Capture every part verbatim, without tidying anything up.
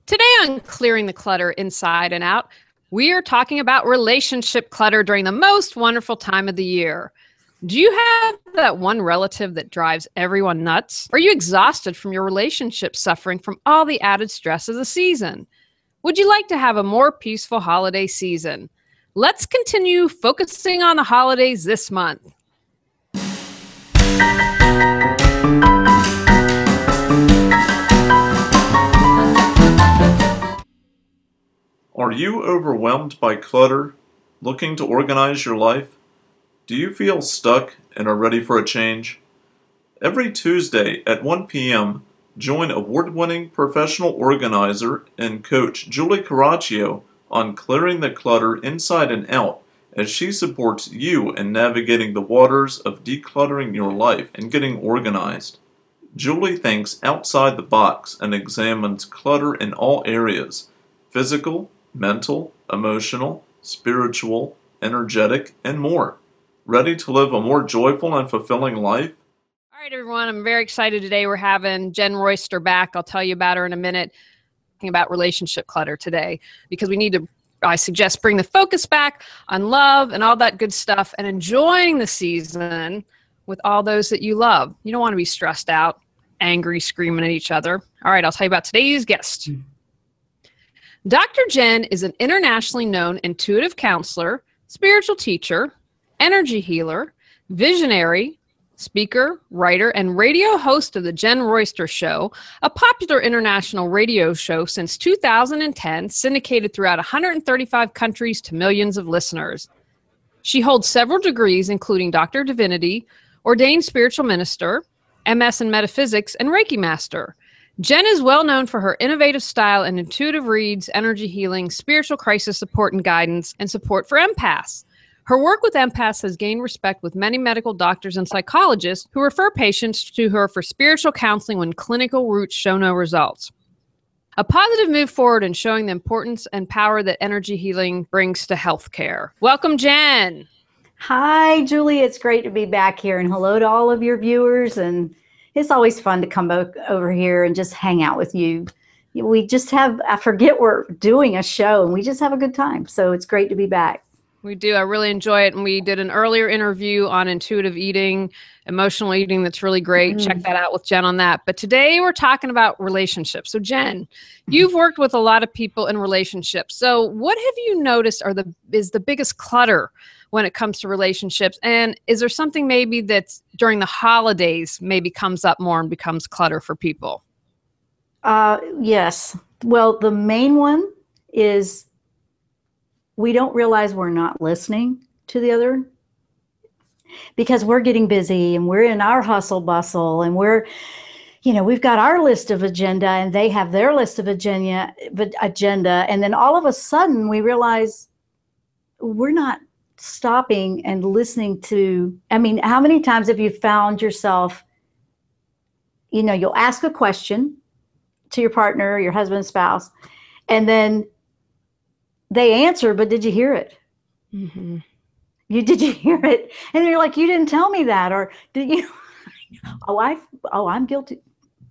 Today on Clearing the Clutter Inside and Out, we are talking about relationship clutter during the most wonderful time of the year. Do you have that one relative that drives everyone nuts? Are you exhausted from your relationship, suffering from all the added stress of the season? Would you like to have a more peaceful holiday season? Let's continue focusing on the holidays this month. Are you overwhelmed by clutter, looking to organize your life? Do you feel stuck and are ready for a change? Every Tuesday at one p.m., join award-winning professional organizer and coach Julie Caraccio on Clearing the Clutter Inside and Out as she supports you in navigating the waters of decluttering your life and getting organized. Julie thinks outside the box and examines clutter in all areas: physical, mental, emotional, spiritual, energetic, and more. Ready to live a more joyful and fulfilling life? All right, everyone, I'm very excited today. We're having Jen Royster back. I'll tell you about her in a minute. Talking about relationship clutter today because we need to, I suggest, bring the focus back on love and all that good stuff and enjoying the season with all those that you love. You don't want to be stressed out, angry, screaming at each other. All right, I'll tell you about today's guest. Doctor Jen is an internationally known intuitive counselor, spiritual teacher, energy healer, visionary, speaker, writer, and radio host of The Jen Royster Show, a popular international radio show since two thousand ten, syndicated throughout one hundred thirty-five countries to millions of listeners. She holds several degrees, including Doctor of Divinity, ordained spiritual minister, M S in metaphysics, and Reiki master. Jen is well known for her innovative style and intuitive reads, energy healing, spiritual crisis support and guidance, and support for empaths. Her work with empaths has gained respect with many medical doctors and psychologists who refer patients to her for spiritual counseling when clinical routes show no results. A positive move forward in showing the importance and power that energy healing brings to healthcare. Welcome, Jen. Hi, Julie. It's great to be back here, and hello to all of your viewers. And it's always fun to come over here and just hang out with you. We just have, I forget we're doing a show, and we just have a good time. So it's great to be back. We do. I really enjoy it. And we did an earlier interview on intuitive eating, emotional eating. That's really great. Mm. Check that out with Jen on that. But today we're talking about relationships. So Jen, you've worked with a lot of people in relationships. So what have you noticed are the is the biggest clutter when it comes to relationships? And is there something maybe that's during the holidays maybe comes up more and becomes clutter for people? Uh, yes. Well, the main one is we don't realize we're not listening to the other because we're getting busy and we're in our hustle bustle and we're, you know, we've got our list of agenda and they have their list of agenda, agenda. And then all of a sudden we realize we're not stopping and listening to, I mean, how many times have you found yourself, you know, you'll ask a question to your partner, your husband, spouse, and then they answer, but did you hear it? Mm-hmm. You did you hear it? And you're like, you didn't tell me that, or did you? oh, I oh, I'm guilty.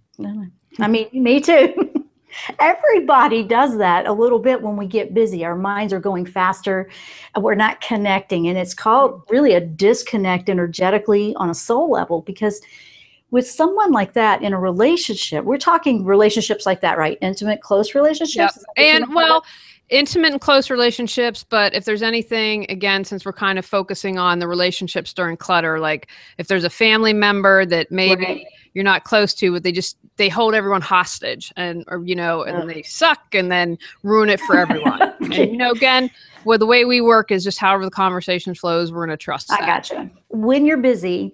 I mean, me too. Everybody does that a little bit when we get busy. Our minds are going faster. We're not connecting, and it's called really a disconnect energetically on a soul level. Because with someone like that in a relationship, we're talking relationships like that, right? Intimate, close relationships. Yep. And well. Intimate and close relationships, but if there's anything, again, since we're kind of focusing on the relationships during clutter, like if there's a family member that maybe right. you're not close to, but they just, they hold everyone hostage and, or, you know, and uh. they suck and then ruin it for everyone. And, you know, again, well, the way we work is just however the conversation flows, we're going to trust that. I gotcha. When you're busy,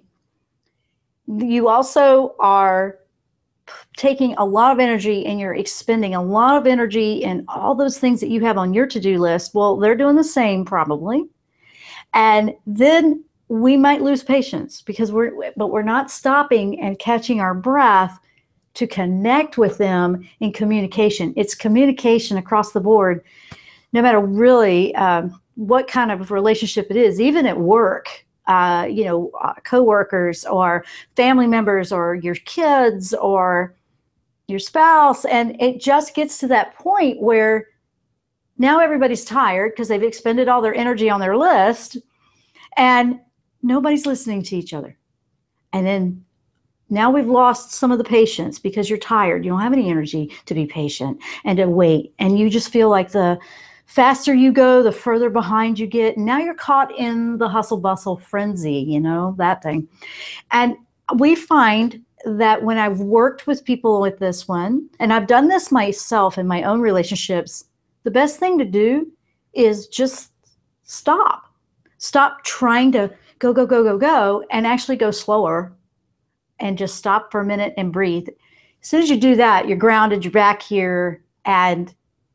you also are taking a lot of energy and you're expending a lot of energy in all those things that you have on your to-do list. Well, they're doing the same probably. And then we might lose patience because we're, but we're not stopping and catching our breath to connect with them in communication. It's communication across the board, no matter really um, what kind of relationship it is, even at work. Uh, you know, uh, coworkers or family members or your kids or your spouse. And it just gets to that point where now everybody's tired because they've expended all their energy on their list and nobody's listening to each other. And then now we've lost some of the patience because you're tired. You don't have any energy to be patient and to wait. And you just feel like the faster you go, the further behind you get. And now you're caught in the hustle bustle frenzy, you know, that thing. And we find that when I've worked with people with this one, and I've done this myself in my own relationships, the best thing to do is just stop. Stop trying to go, go, go, go, go, and actually go slower and just stop for a minute and breathe. As soon as you do that, you're grounded, you're back here, and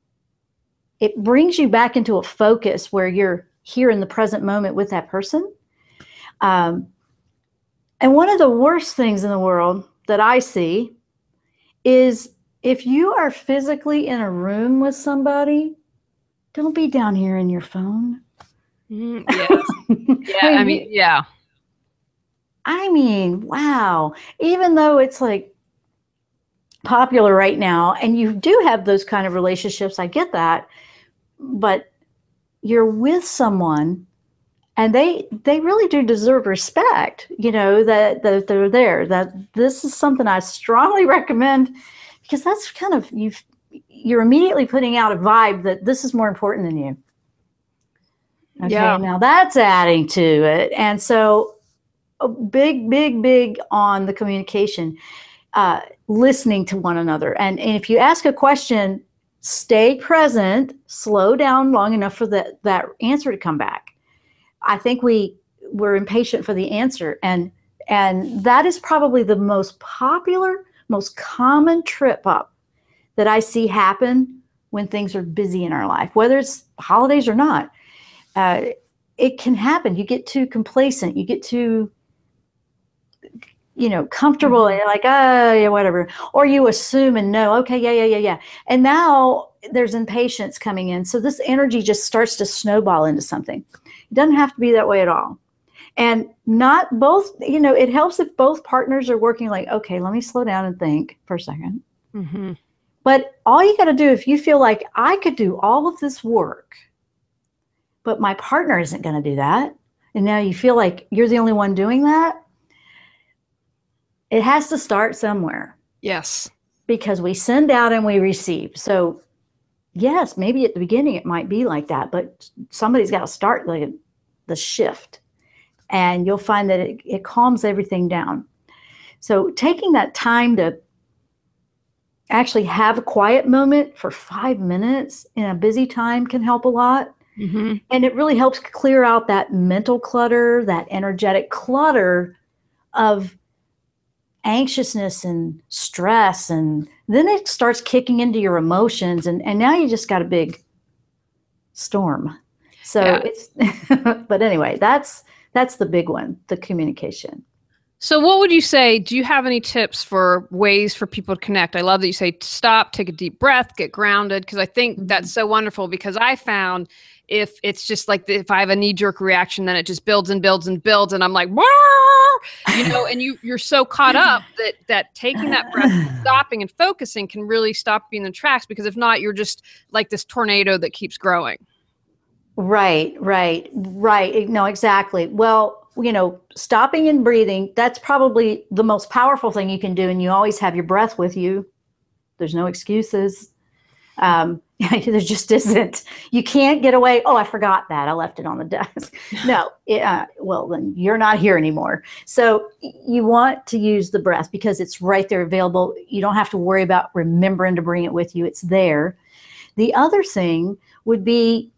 it brings you back into a focus where you're here in the present moment with that person. Um, and one of the worst things in the world that I see is if you are physically in a room with somebody, don't be down here in your phone. Mm, yes. Yeah, I mean, yeah. I mean, wow. Even though it's like popular right now, and you do have those kind of relationships, I get that, but you're with someone and they they really do deserve respect, you know, that, that they're there, that this is something I strongly recommend, because that's kind of, you've, you're immediately putting out a vibe that this is more important than you. Okay, Yeah. now that's adding to it. And so big, big, big on the communication, uh, listening to one another. And, and if you ask a question, stay present, slow down long enough for the, that answer to come back. I think we we're impatient for the answer. And, and that is probably the most popular, most common trip up that I see happen when things are busy in our life, whether it's holidays or not. Uh, it can happen. You get too complacent. You get too, you know, comfortable. Mm-hmm. And you're like, oh, yeah, whatever. Or you assume and know, okay, yeah, yeah, yeah, yeah. And now there's impatience coming in. So this energy just starts to snowball into something. It doesn't have to be that way at all. And not both, you know, it helps if both partners are working like, okay, let me slow down and think for a second. Mm-hmm. But all you got to do, if you feel like I could do all of this work, but my partner isn't going to do that, and now you feel like you're the only one doing that, it has to start somewhere. Yes. Because we send out and we receive. So yes, maybe at the beginning it might be like that, but somebody's got to start like the shift, and you'll find that it, it calms everything down. So taking that time to actually have a quiet moment for five minutes in a busy time can help a lot. Mm-hmm. And it really helps clear out that mental clutter, that energetic clutter of anxiousness and stress. And then it starts kicking into your emotions. And, and now you just got a big storm. So Yeah. it's, but anyway, that's, that's the big one, the communication. So what would you say, do you have any tips for ways for people to connect? I love that you say stop, take a deep breath, get grounded, because I think Mm-hmm. that's so wonderful, because I found if it's just like, the, if I have a knee-jerk reaction, then it just builds and builds and builds, and I'm like, "Wah!" you know, and you, you're so caught up that that taking that breath, stopping and focusing can really stop you in the tracks, because if not, you're just like this tornado that keeps growing. Right, right, right. No, exactly. Well, you know, stopping and breathing, that's probably the most powerful thing you can do. And you always have your breath with you. There's no excuses. Um, there just isn't. You can't get away. Oh, I forgot that. I left it on the desk. No, it, uh, well, then you're not here anymore. So you want to use the breath because it's right there available. You don't have to worry about remembering to bring it with you. It's there. The other thing would be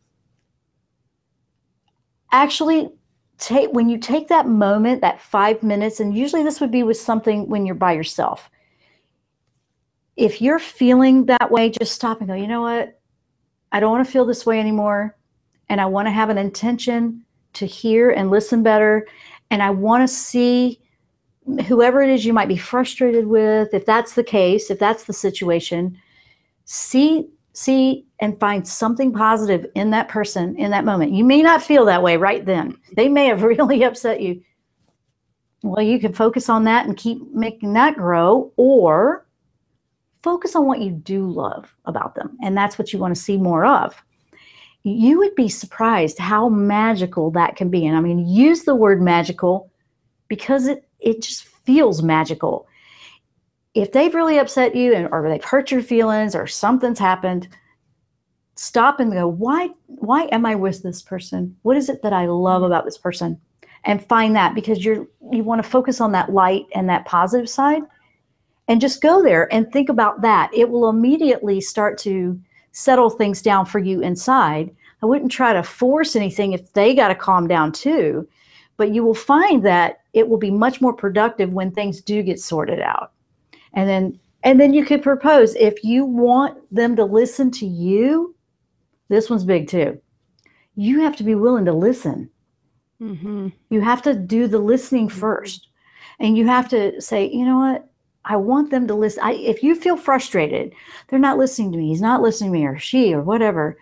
actually take, when you take that moment, that five minutes, and usually this would be with something when you're by yourself. If you're feeling that way, just stop and go, you know what? I don't want to feel this way anymore. And I want to have an intention to hear and listen better. And I want to see whoever it is you might be frustrated with, if that's the case, if that's the situation, see, see and find something positive in that person in that moment. You may not feel that way right then. They may have really upset you. Well, you can focus on that and keep making that grow, or focus on what you do love about them. And that's what you want to see more of. You would be surprised how magical that can be. And I'm going to use the word magical because it, it just feels magical. If they've really upset you and or they've hurt your feelings or something's happened, stop and go, why, why am I with this person? What is it that I love about this person? And find that, because you're, you want to focus on that light and that positive side, and just go there and think about that. It will immediately start to settle things down for you inside. I wouldn't try to force anything if they got to calm down too, but you will find that it will be much more productive when things do get sorted out. And then, and then you could propose, if you want them to listen to you, this one's big too. You have to be willing to listen. Mm-hmm. You have to do the listening first. And you have to say, you know what? I want them to listen. I, if you feel frustrated, they're not listening to me, he's not listening to me, or she, or whatever,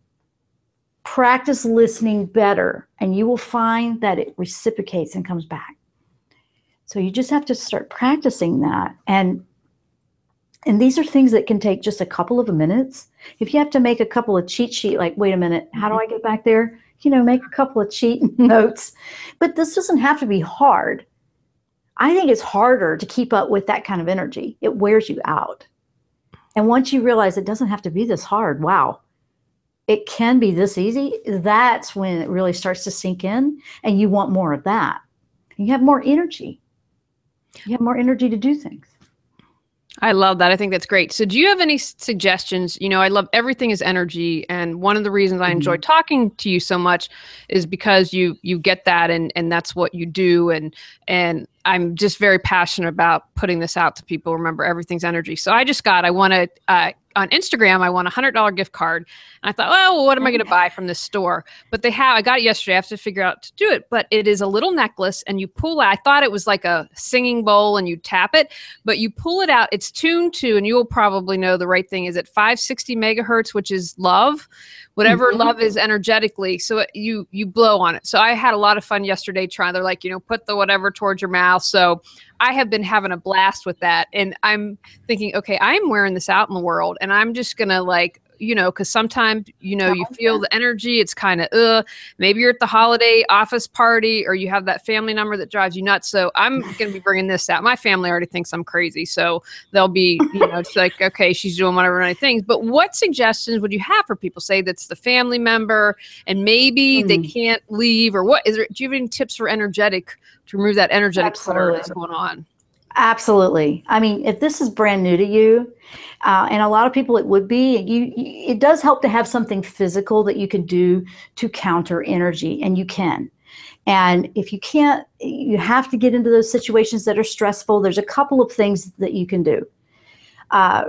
practice listening better, and you will find that it reciprocates and comes back. So you just have to start practicing that. And and these are things that can take just a couple of minutes. If you have to make a couple of cheat sheet, like, wait a minute, how do I get back there? You know, make a couple of cheat notes. But this doesn't have to be hard. I think it's harder to keep up with that kind of energy. It wears you out. And once you realize it doesn't have to be this hard, wow, it can be this easy, that's when it really starts to sink in, and you want more of that. You have more energy. You have more energy to do things. I love that. I think that's great. So do you have any suggestions? You know, I love everything is energy. And one of the reasons I enjoy talking to you so much is because you, you get that, and, and that's what you do. And, and I'm just very passionate about putting this out to people. Remember, everything's energy. So I just got, I want to, uh, on Instagram, I want a hundred dollar gift card. And I thought, well, what am I going to buy from this store? But they have, I got it yesterday. I have to figure out to do it, but it is a little necklace, and you pull out, I thought it was like a singing bowl and you tap it, but you pull it out. It's tuned to, and you'll probably know the right thing, is at five sixty megahertz, which is love, whatever mm-hmm. love is energetically. So it, you, you blow on it. So I had a lot of fun yesterday trying, they're like, you know, put the whatever towards your mouth. So I have been having a blast with that. And I'm thinking, okay, I'm wearing this out in the world, and I'm just going to, like, you know, because sometimes, you know, you feel the energy. It's kind of, uh, maybe you're at the holiday office party, or you have that family member that drives you nuts. So I'm going to be bringing this out. My family already thinks I'm crazy. So they'll be, you know, it's like, okay, she's doing whatever many things. But what suggestions would you have for people? Say that's the family member, and maybe mm. they can't leave, or what is there? Do you have any tips for energetic, to remove that energetic clutter that's going on? Absolutely. I mean, if this is brand new to you, uh, and a lot of people it would be, you, you, it does help to have something physical that you can do to counter energy, and you can. And if you can't, you have to get into those situations that are stressful. There's a couple of things that you can do. Uh,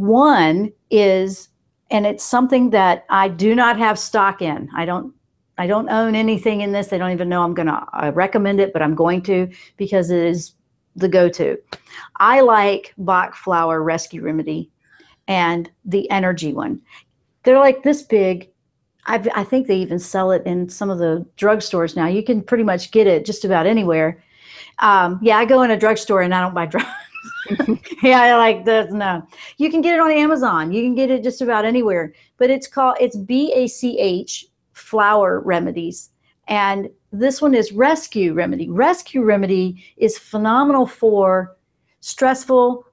one is, and it's something that I do not have stock in. I don't I don't own anything in this. They don't even know I'm going to uh, recommend it, but I'm going to, because it is the go-to. I like Bach Flower Rescue Remedy and the energy one. They're like this big. I've, I think they even sell it in some of the drugstores now. You can pretty much get it just about anywhere. Um, yeah, I go in a drugstore and I don't buy drugs. Yeah, I like this. No, you can get it on Amazon. You can get it just about anywhere. But it's called, it's B A C H Flower Remedies. And this one is Rescue Remedy. Rescue Remedy is phenomenal for stressful,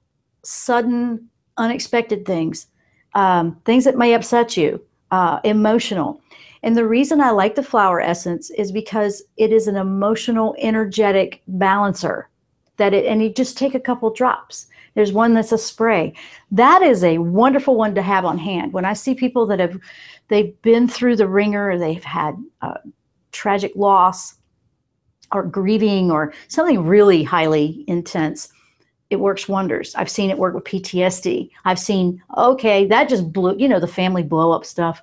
sudden, unexpected things, um, things that may upset you, uh, emotional. And the reason I like the flower essence is because it is an emotional, energetic balancer. That it, and you just take a couple drops. There's one that's a spray. That is a wonderful one to have on hand. When I see people that have, they've been through the ringer, or they've had uh, tragic loss, or grieving, or something really highly intense, it works wonders. I've seen it work with P T S D. I've seen, okay, that just blew, you know, the family blow up stuff.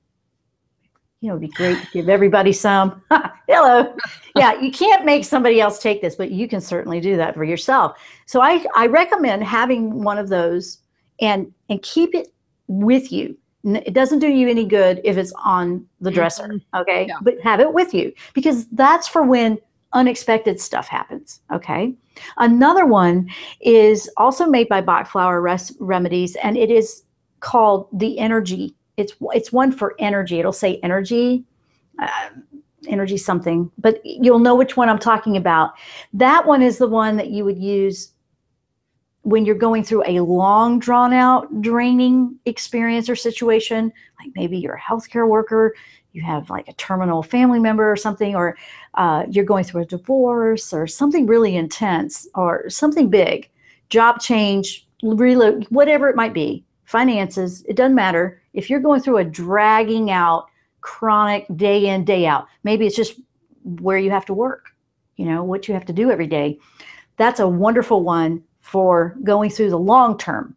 You know, it'd be great to give everybody some. Hello. Yeah, you can't make somebody else take this, but you can certainly do that for yourself. So I, I recommend having one of those and and keep it with you. It doesn't do you any good if it's on the dresser, okay? Yeah. But have it with you, because that's for when unexpected stuff happens. Okay. Another one is also made by Bach Flower Res- Remedies, and it is called the Energy. It's it's one for energy. It'll say energy, uh, energy something, but you'll know which one I'm talking about. That one is the one that you would use when you're going through a long, drawn out, draining experience or situation, like maybe you're a healthcare worker, you have like a terminal family member or something, or uh, you're going through a divorce or something really intense or something big, job change, reload, whatever it might be, finances, it doesn't matter. If you're going through a dragging out, chronic day in, day out, maybe it's just where you have to work, you know, what you have to do every day. That's a wonderful one for going through the long term.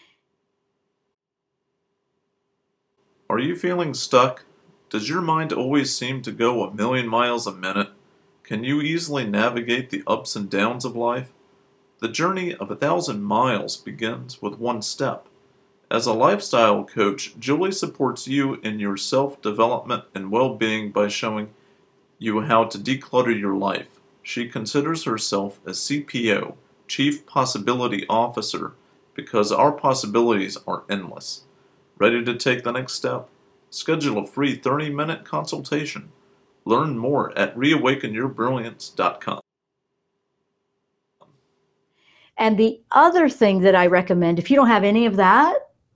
Are you feeling stuck? Does your mind always seem to go a million miles a minute? Can you easily navigate the ups and downs of life? The journey of a thousand miles begins with one step. As a lifestyle coach, Julie supports you in your self-development and well-being by showing you how to declutter your life. She considers herself a C P O, Chief Possibility Officer, because our possibilities are endless. Ready to take the next step? Schedule a free thirty-minute consultation. Learn more at reawaken your brilliance dot com. And the other thing that I recommend, if you don't have any of that,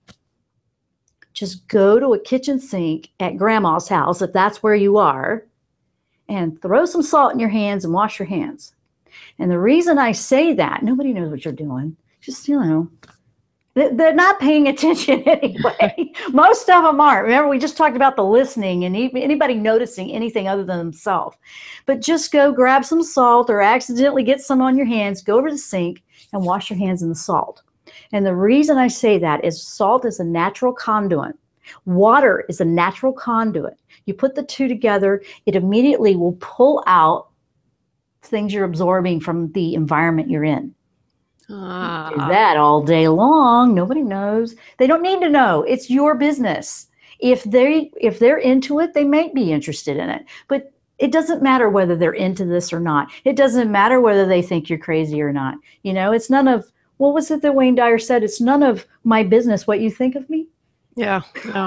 just go to a kitchen sink at grandma's house, if that's where you are, and throw some salt in your hands and wash your hands. And the reason I say that, nobody knows what you're doing. Just, you know, they're not paying attention anyway. Most of them aren't. Remember, we just talked about the listening and anybody noticing anything other than themselves. But just go grab some salt or accidentally get some on your hands, go over to the sink and wash your hands in the salt. And the reason I say that is salt is a natural conduit. Water is a natural conduit. You put the two together, it immediately will pull out things you're absorbing from the environment you're in. Ah. Do that all day long. Nobody knows. They don't need to know. It's your business. If they if they're into it, they might be interested in it. But it doesn't matter whether they're into this or not. It doesn't matter whether they think you're crazy or not. You know, it's none of, what was it that Wayne Dyer said? It's none of my business what you think of me. Yeah. Yeah.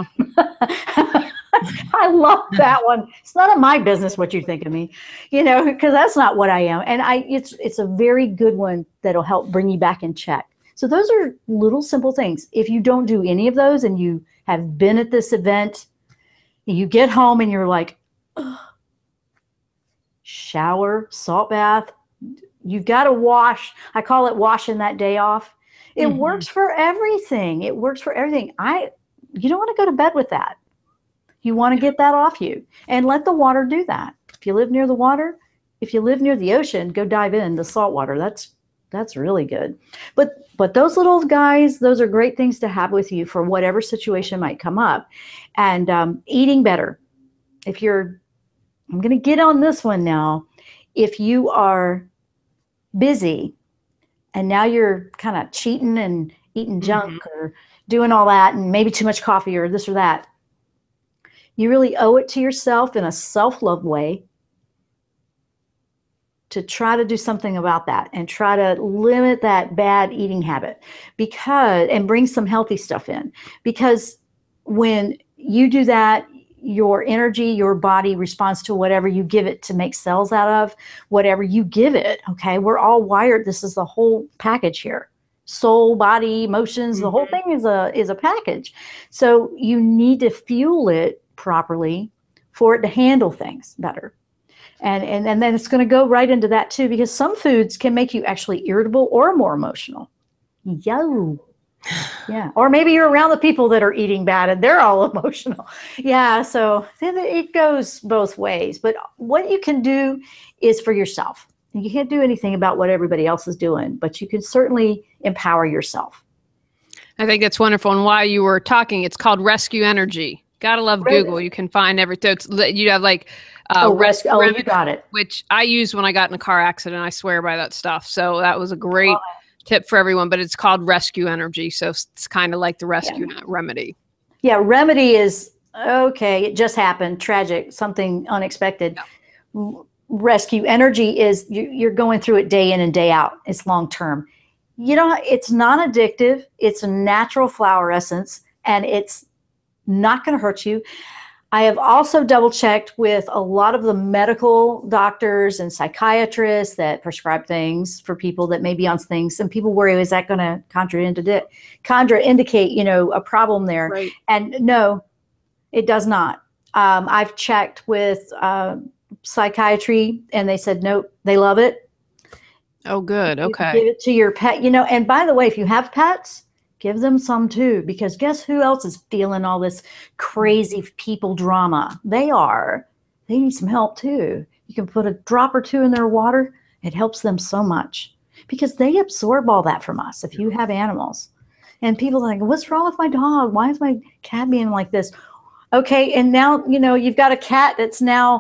I love that one. It's none of my business what you think of me, you know, because that's not what I am. And I, it's, it's a very good one that'll help bring you back in check. So those are little simple things. If you don't do any of those and you have been at this event, you get home and you're like, ugh, shower, salt bath, you've got to wash. I call it washing that day off. It mm-hmm. works for everything. It works for everything. I, you don't want to go to bed with that. You want to get that off you and let the water do that. If you live near the water, if you live near the ocean, go dive in the salt water. That's, that's really good. But, but those little guys, those are great things to have with you for whatever situation might come up. And um, eating better. If you're, I'm going to get on this one now. If you are busy and now you're kind of cheating and eating junk mm-hmm. or doing all that and maybe too much coffee or this or that, you really owe it to yourself in a self-love way to try to do something about that and try to limit that bad eating habit because, and bring some healthy stuff in. Because when you do that, your energy, your body responds to whatever you give it to make cells out of, whatever you give it. Okay. We're all wired. This is the whole package here. Soul, body, emotions, mm-hmm. the whole thing is a, is a package. So you need to fuel it properly for it to handle things better. And, and, and then it's going to go right into that too, because some foods can make you actually irritable or more emotional. Yo. Yeah. Or maybe you're around the people that are eating bad and they're all emotional. Yeah. So it goes both ways. But what you can do is for yourself. You can't do anything about what everybody else is doing, but you can certainly empower yourself. I think that's wonderful. And while you were talking, it's called Rescue Energy. Gotta love right. Google. You can find everything. It's, you have like uh, oh, rescue. Oh, you got it. Which I used when I got in a car accident. I swear by that stuff. So that was a great tip for everyone. But it's called Rescue Energy, so it's kind of like the rescue yeah. remedy. Yeah, remedy is okay. It just happened. Tragic. Something unexpected. Yeah. rescue energy is you, you're going through it day in and day out. It's long term. You know, it's non-addictive. It's a natural flower essence, and it's not going to hurt you. I have also double checked with a lot of the medical doctors and psychiatrists that prescribe things for people that may be on things. And people worry, is that going to contraindicate, contraindicate, you know, a problem there? Right. And no, it does not. Um, I've checked with uh, psychiatry, and they said, nope, they love it. Oh, good. You Okay. give it to your pet, you know, and by the way, if you have pets, give them some too, because guess who else is feeling all this crazy people drama? They are. They need some help too. You can put a drop or two in their water. It helps them so much because they absorb all that from us. If you have animals, and people are like, what's wrong with my dog? Why is my cat being like this? Okay. And now, you know, you've got a cat that's now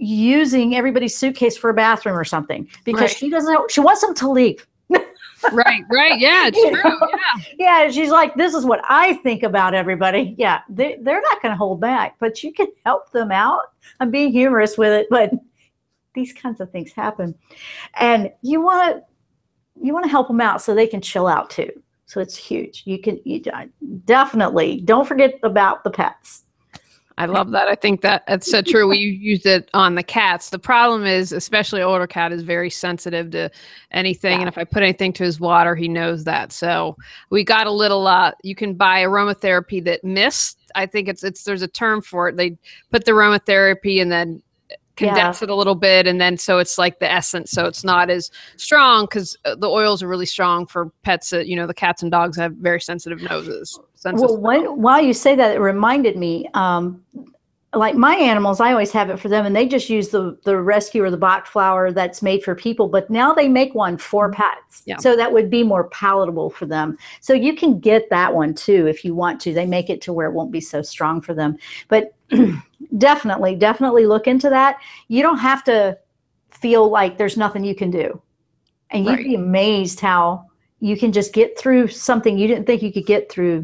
using everybody's suitcase for a bathroom or something because Right. she doesn't, she wants them to leave. Right. Right. Yeah, it's You true. know? Yeah. Yeah, she's like, this is what I think about everybody. Yeah, they, they're not going to hold back, but you can help them out. I'm being humorous with it, but these kinds of things happen. And you want to you want to help them out so they can chill out too. So it's huge. You can you definitely don't forget about the pets. I love that. I think that that's so true. We used it on the cats. The problem is, especially older cat is very sensitive to anything. Yeah. And if I put anything to his water, he knows that. So we got a little, uh, you can buy aromatherapy that mist. I think it's, it's, there's a term for it. They put the aromatherapy and then condense Yeah. it a little bit. And then, so it's like the essence. So it's not as strong because the oils are really strong for pets that, you know, the cats and dogs have very sensitive noses. Well, when, while you say that, it reminded me, um, like my animals, I always have it for them, and they just use the the rescue or the Bach flower that's made for people. But now they make one for pets, Yeah. so that would be more palatable for them. So you can get that one too if you want to. They make it to where it won't be so strong for them. But definitely, definitely look into that. You don't have to feel like there's nothing you can do, and you'd Right. be amazed how you can just get through something you didn't think you could get through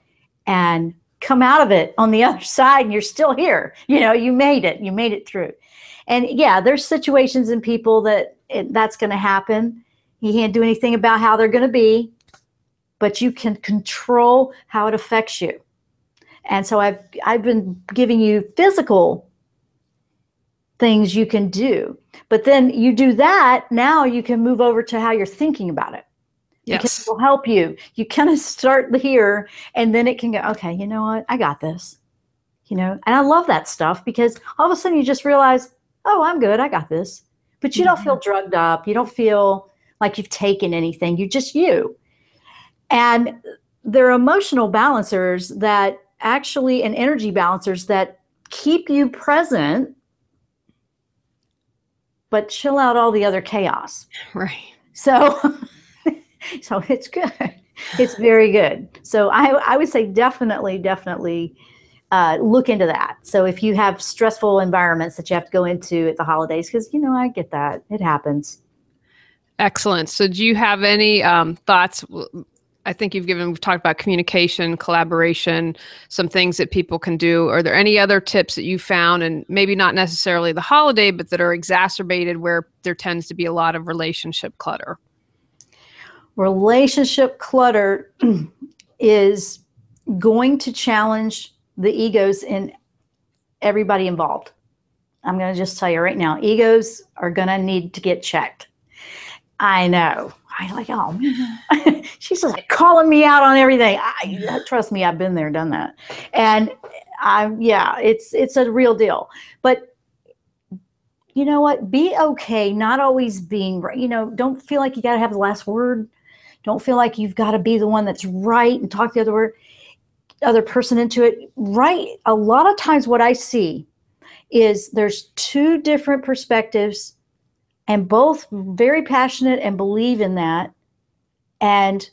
and come out of it on the other side, and you're still here. You know, you made it, you made it through. And yeah, there's situations and people that it, that's going to happen. You can't do anything about how they're going to be, but you can control how it affects you. And so I've, I've been giving you physical things you can do, but then you do that. Now you can move over to how you're thinking about it. Because Yes. it will help you. You kind of start here, and then it can go, okay, you know what? I got this. You know, and I love that stuff because all of a sudden you just realize, oh, I'm good. I got this. But you don't feel drugged up. You don't feel like you've taken anything. You're just you. And they're emotional balancers that actually, and energy balancers that keep you present, but chill out all the other chaos. Right. So, so it's good. It's very good. So I, I would say definitely, definitely uh, look into that. So if you have stressful environments that you have to go into at the holidays, because, you know, I get that. It happens. Excellent. So do you have any um, thoughts? I think you've given, we've talked about communication, collaboration, some things that people can do. Are there any other tips that you found, and maybe not necessarily the holiday, but that are exacerbated where there tends to be a lot of relationship clutter? Relationship clutter is going to challenge the egos in everybody involved. I'm going to just tell you right now, egos are going to need to get checked. I know. I like, oh man, she's like calling me out on everything. I, trust me, I've been there, done that. And I, yeah, it's, it's a real deal. But you know what? Be okay. Not always being right. You know, don't feel like you got to have the last word. Don't feel like you've got to be the one that's right and talk the other word, other person into it. Right. A lot of times what I see is there's two different perspectives, and both very passionate and believe in that. And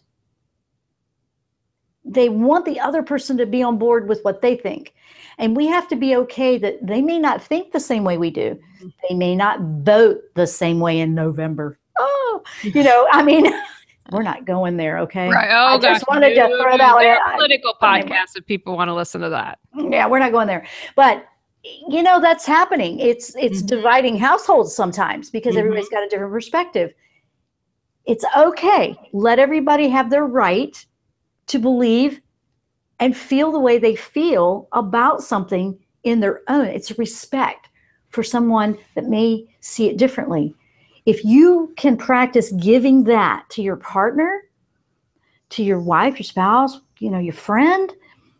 they want the other person to be on board with what they think. And we have to be okay that they may not think the same way we do. They may not vote the same way in November. Oh, you know, I mean, we're not going there, okay? Right. Oh, I just gosh. wanted to throw it out There there. are political Anyway. podcasts if people want to listen to that. Yeah, we're not going there. But you know, that's happening. It's it's Mm-hmm. dividing households sometimes because Mm-hmm. everybody's got a different perspective. It's okay. Let everybody have their right to believe and feel the way they feel about something in their own. It's respect for someone that may see it differently. If you can practice giving that to your partner, to your wife, your spouse, you know, your friend,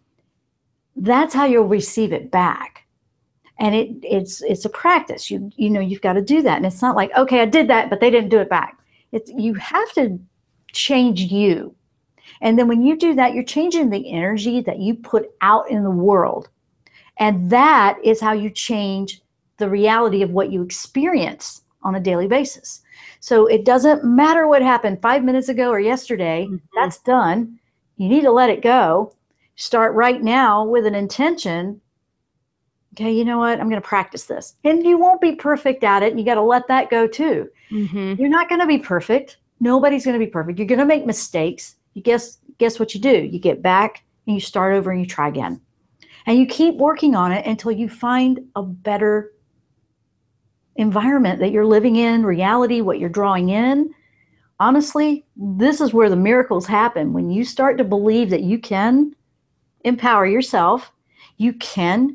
that's how you'll receive it back. And it it's it's a practice. You you know, you've got to do that. And it's not like, okay, I did that, but they didn't do it back. It's you have to change you. And then when you do that, you're changing the energy that you put out in the world. And that is how you change the reality of what you experience on a daily basis. So it doesn't matter what happened five minutes ago or yesterday. Mm-hmm. That's done. You need to let it go. Start right now with an intention. Okay, you know what? I'm going to practice this. And you won't be perfect at it. You got to let that go too. Mm-hmm. You're not going to be perfect. Nobody's going to be perfect. You're going to make mistakes. You guess guess what you do? You get back and you start over and you try again. And you keep working on it until you find a better environment that you're living in, reality, what you're drawing in. Honestly, this is where the miracles happen. When you start to believe that you can empower yourself, you can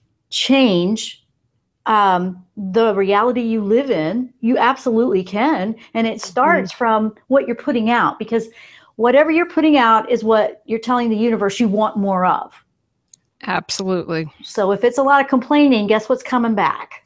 change um, the reality you live in. You absolutely can. And it starts mm-hmm. from what you're putting out, because whatever you're putting out is what you're telling the universe you want more of. Absolutely. So if it's a lot of complaining, guess what's coming back?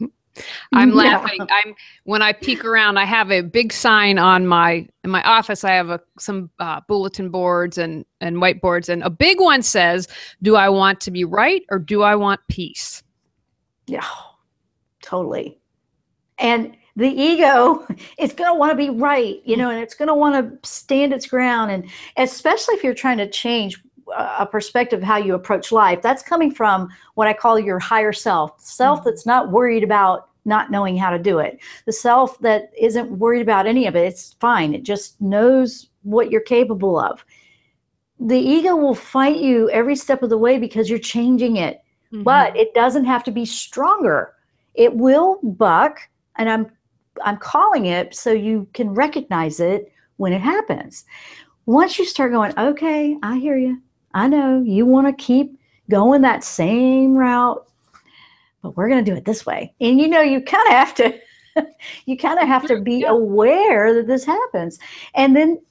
I'm laughing. Yeah. I'm when I peek around, I have a big sign on my in my office. I have a, some uh, bulletin boards and and whiteboards, and a big one says, "Do I want to be right or do I want peace?" Yeah, totally. And the ego is going to want to be right, you know, and it's going to want to stand its ground. And especially if you're trying to change a perspective of how you approach life, that's coming from what I call your higher self, self mm-hmm. that's not worried about not knowing how to do it. The self that isn't worried about any of it. It's fine. It just knows what you're capable of. The ego will fight you every step of the way because you're changing it, mm-hmm. but it doesn't have to be stronger. It will buck, and I'm I'm calling it so you can recognize it when it happens. Once you start going, okay, I hear you. I know you want to keep going that same route, but we're going to do it this way. And you know, you kind of have to, you kind of have to be yeah. aware that this happens. And then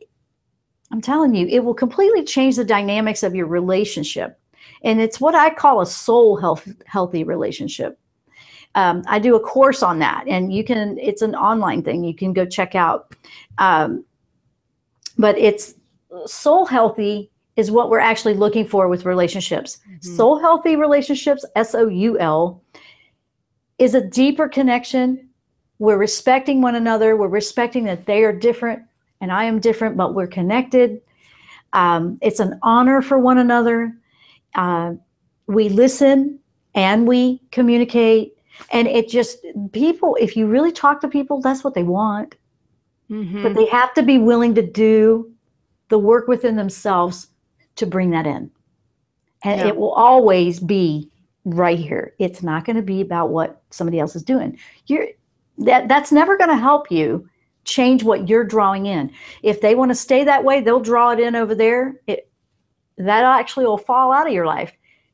I'm telling you, it will completely change the dynamics of your relationship. And it's what I call a soul health, healthy relationship. Um, I do a course on that, and you can, it's an online thing you can go check out. Um, but it's soul healthy is what we're actually looking for with relationships. Mm-hmm. Soul healthy relationships, S O U L, is a deeper connection. We're respecting one another. We're respecting that they are different and I am different, but we're connected. Um, it's an honor for one another. Uh, we listen and we communicate. And it just, people, if you really talk to people, that's what they want. Mm-hmm. But they have to be willing to do the work within themselves to bring that in. And yeah. it will always be right here. It's not going to be about what somebody else is doing. You're that that's never going to help you change what you're drawing in. If they want to stay that way, they'll draw it in over there. It that actually will fall out of your life.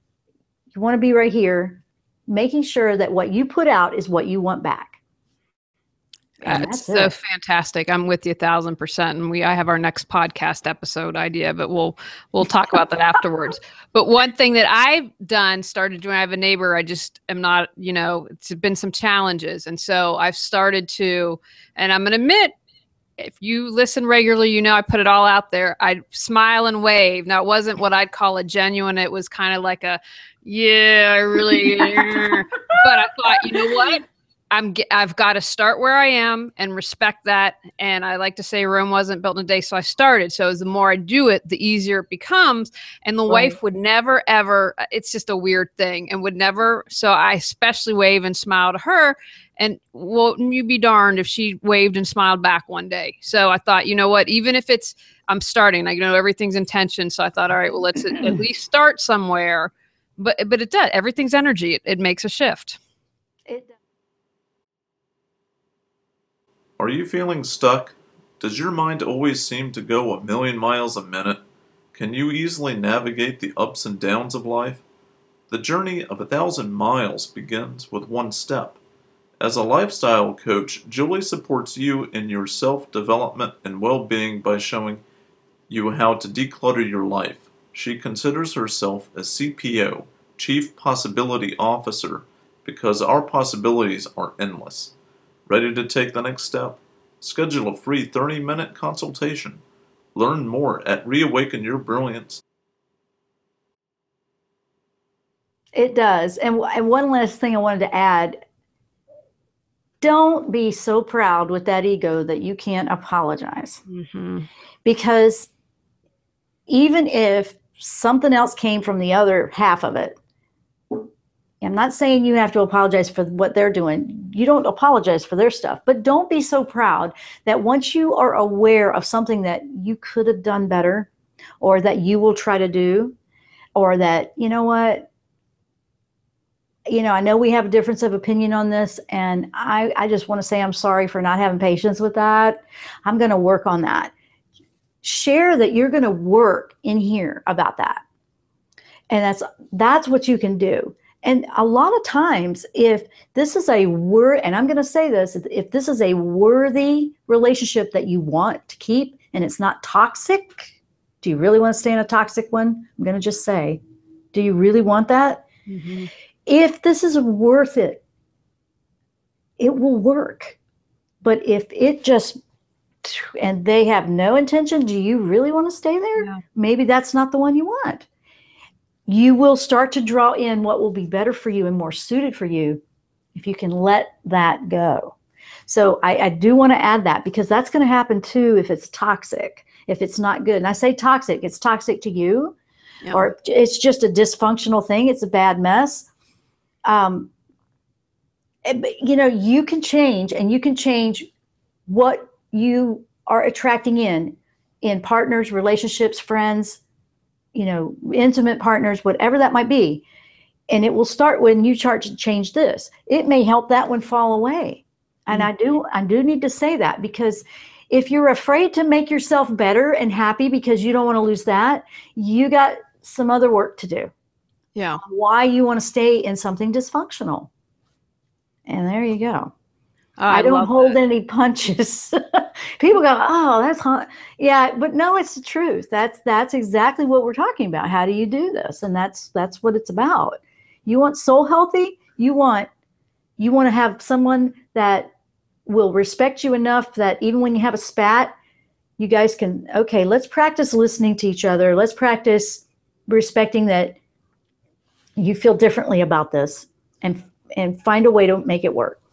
You want to be right here, making sure that what you put out is what you want back. Uh, it's so it. fantastic. I'm with you a thousand percent. And we, I have our next podcast episode idea, but we'll, we'll talk about that afterwards. But one thing that I've done, started doing, I have a neighbor, I just am not, you know, it's been some challenges. And so I've started to, and I'm going to admit, if you listen regularly, you know, I put it all out there. I'd smile and wave. Now, it wasn't what I'd call a genuine. It was kind of like a, yeah, I really, but I thought, you know what? I'm, I've got to start where I am and respect that. And I like to say Rome wasn't built in a day, so I started. So as the more I do it, the easier it becomes. And the right. wife would never, ever, it's just a weird thing, and would never. So I especially wave and smile to her. And won't you be darned if she waved and smiled back one day. So I thought, you know what, even if it's, I'm starting, I know everything's intention. So I thought, all right, well, let's at least start somewhere. but but it does. Everything's energy. It, it makes a shift. It, Are you feeling stuck? Does your mind always seem to go a million miles a minute? Can you easily navigate the ups and downs of life? The journey of a thousand miles begins with one step. As a lifestyle coach, Julie supports you in your self-development and well-being by showing you how to declutter your life. She considers herself a C P O, Chief Possibility Officer, because our possibilities are endless. Ready to take the next step? Schedule a free thirty-minute consultation. Learn more at Reawaken Your Brilliance. it does. And, w- and one last thing I wanted to add, don't be so proud with that ego that you can't apologize. Mm-hmm. Because even if something else came from the other half of it, I'm not saying you have to apologize for what they're doing. You don't apologize for their stuff, but don't be so proud that once you are aware of something that you could have done better, or that you will try to do, or that, you know what, you know, I know we have a difference of opinion on this, and I, I just want to say I'm sorry for not having patience with that. I'm going to work on that. Share that you're going to work in here about that. And that's that's what you can do. And a lot of times, if this is a word, and I'm going to say this, if this is a worthy relationship that you want to keep and it's not toxic, do you really want to stay in a toxic one? I'm going to just say, do you really want that? Mm-hmm. If this is worth it, it will work. But if it just, and they have no intention, do you really want to stay there? Yeah. Maybe that's not the one you want. You will start to draw in what will be better for you and more suited for you if you can let that go. So I, I do want to add that, because that's going to happen too if it's toxic, if it's not good. And I say toxic, it's toxic to you, Yeah. or it's just a dysfunctional thing. It's a bad mess. Um, and, you know, you can change, and you can change what you are attracting in, in partners, relationships, friends, you know, intimate partners, whatever that might be. And it will start when you start to change this. It may help that one fall away. And I do, I do need to say that, because if you're afraid to make yourself better and happy because you don't want to lose that, you got some other work to do. Yeah. Why you want to stay in something dysfunctional. And there you go. Oh, I, I don't love hold that. any punches. People go, oh, that's hot. Yeah, but no, it's the truth. That's that's exactly what we're talking about. How do you do this? And that's that's what it's about. You want soul healthy? You want you want to have someone that will respect you enough that even when you have a spat, you guys can, okay, let's practice listening to each other. Let's practice respecting that you feel differently about this, and and find a way to make it work.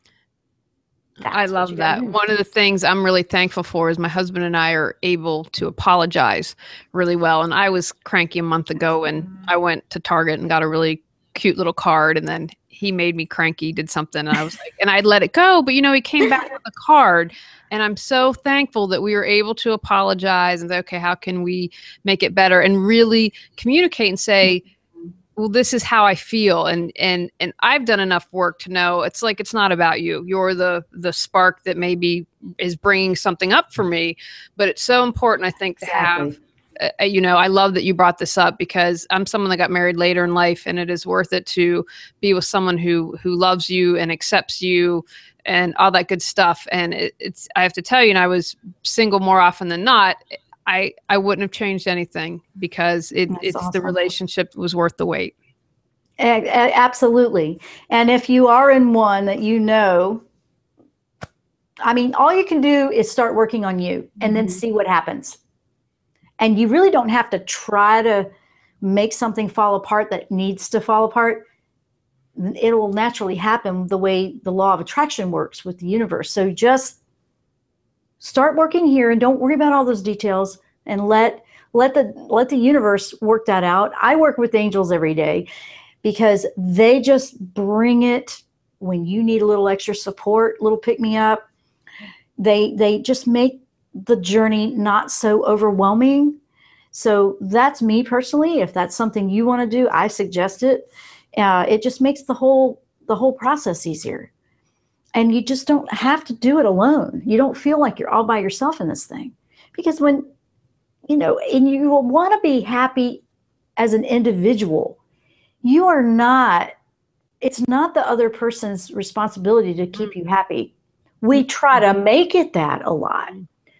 That's I what love you gotta that. do. One of the things I'm really thankful for is my husband and I are able to apologize really well. And I was cranky a month ago, and I went to Target and got a really cute little card, and then he made me cranky, did something, and I was like, and I'd let it go, but you know, he came back with a card, and I'm so thankful that we were able to apologize and say, okay, how can we make it better, and really communicate and say, well, this is how I feel. And, and, and I've done enough work to know it's like, it's not about you. You're the, the spark that maybe is bringing something up for me, but it's so important, I think, to Exactly. have, uh, you know, I love that you brought this up, because I'm someone that got married later in life, and it is worth it to be with someone who, who loves you and accepts you and all that good stuff. And it, it's, I have to tell you, and I was single more often than not, I, I wouldn't have changed anything, because it, That's it's awesome. the relationship was worth the wait. A- a- absolutely. And if you are in one that you know, I mean, all you can do is start working on you, and then Mhm. see what happens. And you really don't have to try to make something fall apart that needs to fall apart. It will naturally happen the way the law of attraction works with the universe. So just start working here, and don't worry about all those details, and let let the let the universe work that out. I work with angels every day, because they just bring it when you need a little extra support, little pick me up. They they just make the journey not so overwhelming. So that's me personally. If that's something you want to do, I suggest it. Uh, it just makes the whole the whole process easier. And you just don't have to do it alone. You don't feel like you're all by yourself in this thing. Because when, you know, and you want to be happy as an individual, you are not, it's not the other person's responsibility to keep you happy. We try to make it that a lot.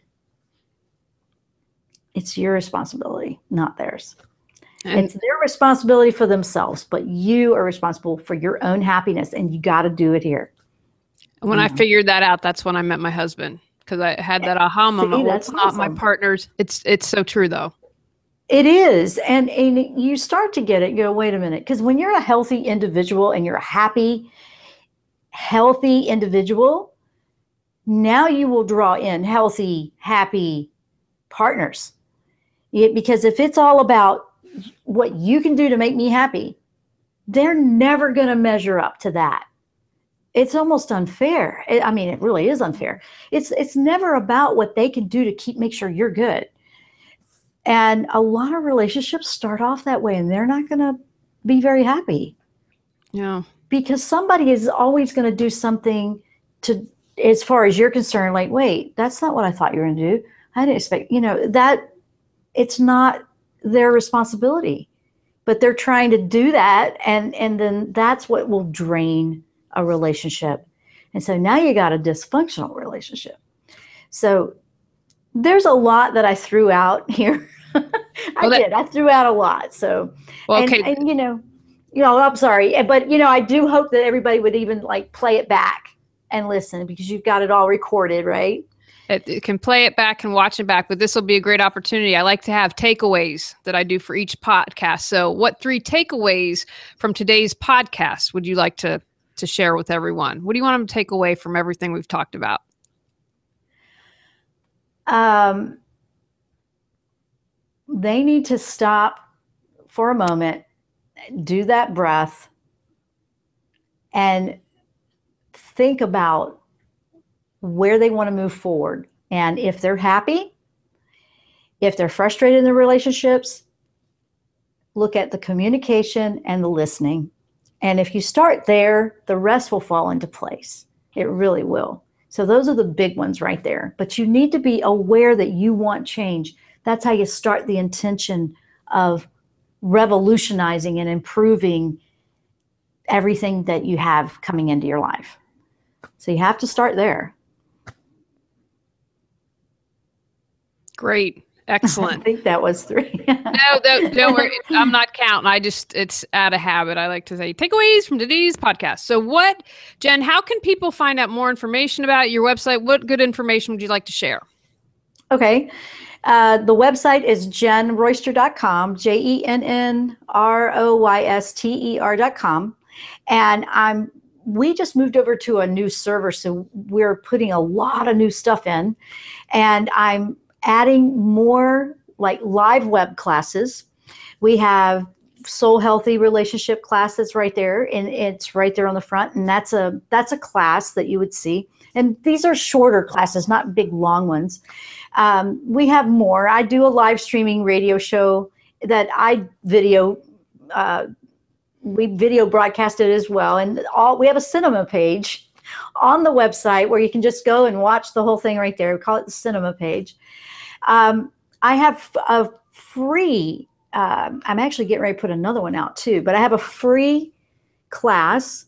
It's your responsibility, not theirs. And it's their responsibility for themselves, but you are responsible for your own happiness, and you got to do it here. When yeah. I figured that out, that's when I met my husband, because I had that aha moment. See, well, that's it's not awesome. my partner's. It's it's so true, though. It is. And, and you start to get it. You go, wait a minute. Because when you're a healthy individual and you're a happy, healthy individual, now you will draw in healthy, happy partners. It, because if it's all about what you can do to make me happy, they're never going to measure up to that. It's almost unfair. It, I mean, it really is unfair. It's it's never about what they can do to keep make sure you're good. And a lot of relationships start off that way, and they're not going to be very happy. Yeah. Because somebody is always going to do something to, as far as you're concerned, like, wait, that's not what I thought you were going to do. I didn't expect, you know, that it's not their responsibility, but they're trying to do that. And, and then that's what will drain a relationship. And so now you got a dysfunctional relationship. So there's a lot that I threw out here. I well, that, did. I threw out a lot. So, well, and, okay. and, you know, you know, I'm sorry, but, you know, I do hope that everybody would even like play it back and listen, because you've got it all recorded, right? It, it can play it back and watch it back, but this will be a great opportunity. I like to have takeaways that I do for each podcast. So what three takeaways from today's podcast would you like to, to share with everyone? What do you want them to take away from everything we've talked about? Um, they need to stop for a moment, do that breath, and think about where they want to move forward. And if they're happy, if they're frustrated in their relationships, look at the communication and the listening. And if you start there, the rest will fall into place. It really will. So those are the big ones right there. But you need to be aware that you want change. That's how you start the intention of revolutionizing and improving everything that you have coming into your life. So you have to start there. Great. Excellent. I think that was three. no, don't, don't worry. I'm not counting. I just, it's out of habit. I like to say takeaways from today's podcast. So what, Jen, how can people find out more information about your website? What good information would you like to share? Okay. Uh, the website is jen royster dot com, J E N N R O Y S T E R dot com. And I'm, we just moved over to a new server. So we're putting a lot of new stuff in, and I'm adding more like live web classes. We have soul healthy relationship classes right there, and it's right there on the front. And that's a, that's a class that you would see. And these are shorter classes, not big, long ones. Um, we have more. I do a live streaming radio show that I video, uh, we video broadcast it as well. And all, we have a cinema page on the website where you can just go and watch the whole thing right there. We call it the cinema page. Um, I have a free, uh, I'm actually getting ready to put another one out too, but I have a free class,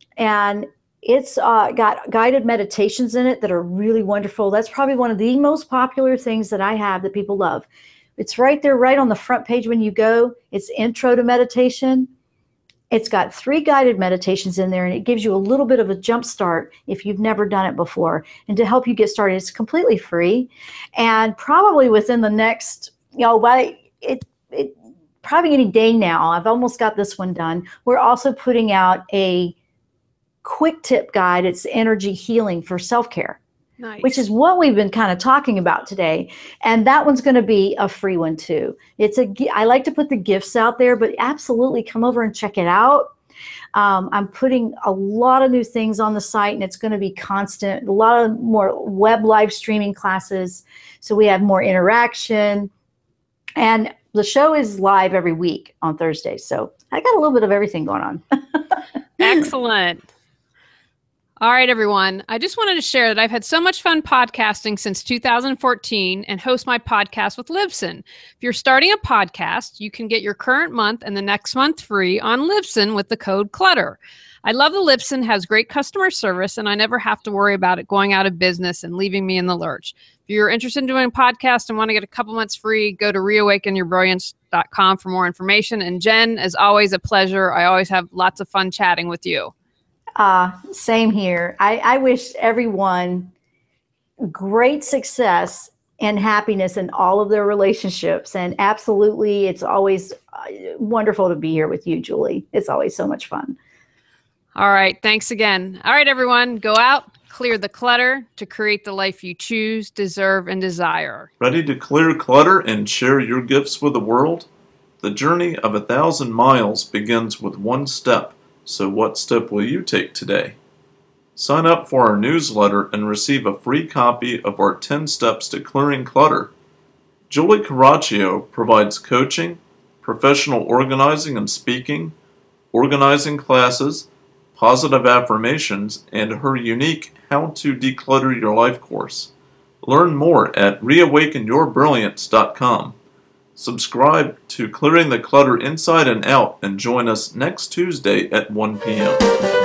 and it's uh, got guided meditations in it that are really wonderful. That's probably one of the most popular things that I have that people love. It's right there, right on the front page when you go. It's Intro to Meditation. It's got three guided meditations in there, and it gives you a little bit of a jump start if you've never done it before. And to help you get started, it's completely free. And probably within the next, you know, by it, it probably any day now, I've almost got this one done. We're also putting out a quick tip guide. It's energy healing for self-care, nice. Which is what we've been kind of talking about today. And that one's going to be a free one too. It's a, I like to put the gifts out there, but absolutely come over and check it out. Um, I'm putting a lot of new things on the site, and it's going to be constant, a lot of more web live streaming classes. So we have more interaction. And the show is live every week on Thursdays. So I got a little bit of everything going on. Excellent. All right, everyone. I just wanted to share that I've had so much fun podcasting since two thousand fourteen and host my podcast with Libsyn. If you're starting a podcast, you can get your current month and the next month free on Libsyn with the code CLUTTER. I love the Libsyn has great customer service, and I never have to worry about it going out of business and leaving me in the lurch. If you're interested in doing a podcast and want to get a couple months free, go to reawaken your brilliance dot com for more information. And Jen, as always, a pleasure. I always have lots of fun chatting with you. Uh, same here. I, I wish everyone great success and happiness in all of their relationships. And absolutely, it's always uh, wonderful to be here with you, Julie. It's always so much fun. All right. Thanks again. All right, everyone. Go out, clear the clutter to create the life you choose, deserve, and desire. Ready to clear clutter and share your gifts with the world? The journey of a thousand miles begins with one step. So what step will you take today? Sign up for our newsletter and receive a free copy of our ten Steps to Clearing Clutter. Julie Caraccio provides coaching, professional organizing and speaking, organizing classes, positive affirmations, and her unique How to Declutter Your Life course. Learn more at reawaken your brilliance dot com. Subscribe to Clearing the Clutter Inside and Out and join us next Tuesday at one p.m.